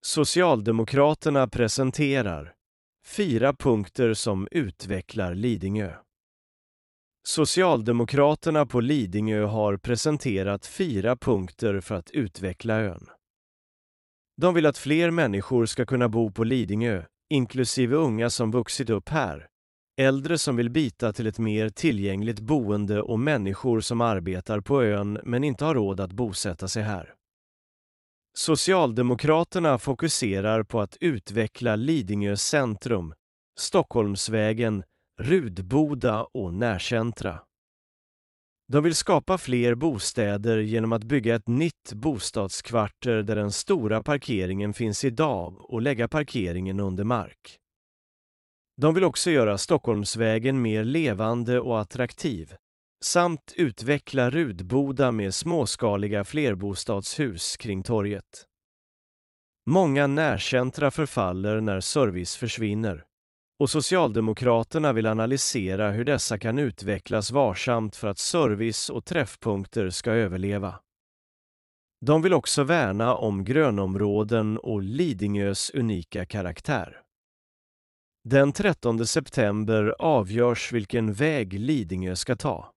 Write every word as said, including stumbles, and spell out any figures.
Socialdemokraterna presenterar fyra punkter som utvecklar Lidingö. Socialdemokraterna på Lidingö har presenterat fyra punkter för att utveckla ön. De vill att fler människor ska kunna bo på Lidingö, inklusive unga som vuxit upp här, äldre som vill byta till ett mer tillgängligt boende och människor som arbetar på ön men inte har råd att bosätta sig här. Socialdemokraterna fokuserar på att utveckla Lidingö centrum, Stockholmsvägen, Rudboda och närcentra. De vill skapa fler bostäder genom att bygga ett nytt bostadskvarter där den stora parkeringen finns idag och lägga parkeringen under mark. De vill också göra Stockholmsvägen mer levande och attraktiv, samt utveckla Rudboda med småskaliga flerbostadshus kring torget. Många närcentra förfaller när service försvinner, och Socialdemokraterna vill analysera hur dessa kan utvecklas varsamt för att service och träffpunkter ska överleva. De vill också värna om grönområden och Lidingös unika karaktär. Den trettonde september avgörs vilken väg Lidingö ska ta.